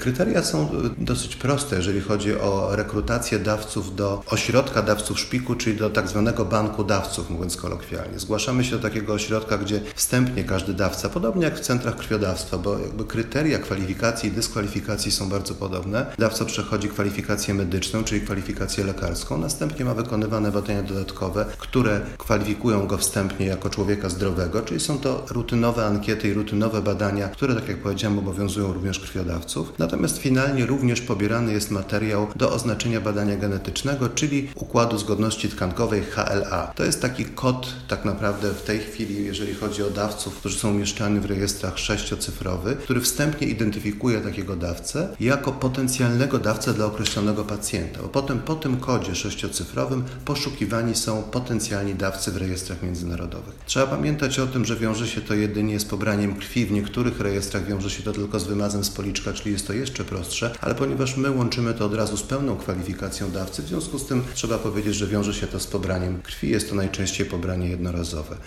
Kryteria są dosyć proste, jeżeli chodzi o rekrutację dawców do ośrodka dawców szpiku, czyli do tak zwanego banku dawców, mówiąc kolokwialnie. Zgłaszamy się do takiego ośrodka, gdzie wstępnie każdy dawca, podobnie jak w centrach krwiodawstwa, bo jakby kryteria kwalifikacji i dyskwalifikacji są bardzo podobne. Dawca przechodzi kwalifikację medyczną, czyli kwalifikację lekarską, następnie ma wykonywane badania dodatkowe, które kwalifikują go wstępnie jako człowieka zdrowego, czyli są to rutynowe ankiety i rutynowe badania, które, tak jak powiedziałem, obowiązują również krwiodawców. Natomiast finalnie również pobierany jest materiał do oznaczenia badania genetycznego, czyli układu zgodności tkankowej HLA. To jest taki kod tak naprawdę w tej chwili, jeżeli chodzi o dawców, którzy są umieszczani w rejestrach 6-cyfrowy, który wstępnie identyfikuje takiego dawcę jako potencjalnego dawcę dla określonego pacjenta. Bo potem po tym kodzie 6-cyfrowym poszukiwani są potencjalni dawcy w rejestrach międzynarodowych. Trzeba pamiętać o tym, że wiąże się to jedynie z pobraniem krwi. W niektórych rejestrach wiąże się to tylko z wymazem z policzka, czyli jest to jeszcze prostsze, ale ponieważ my łączymy to od razu z pełną kwalifikacją dawcy, w związku z tym trzeba powiedzieć, że wiąże się to z pobraniem krwi. Jest to najczęściej pobranie jednorazowe.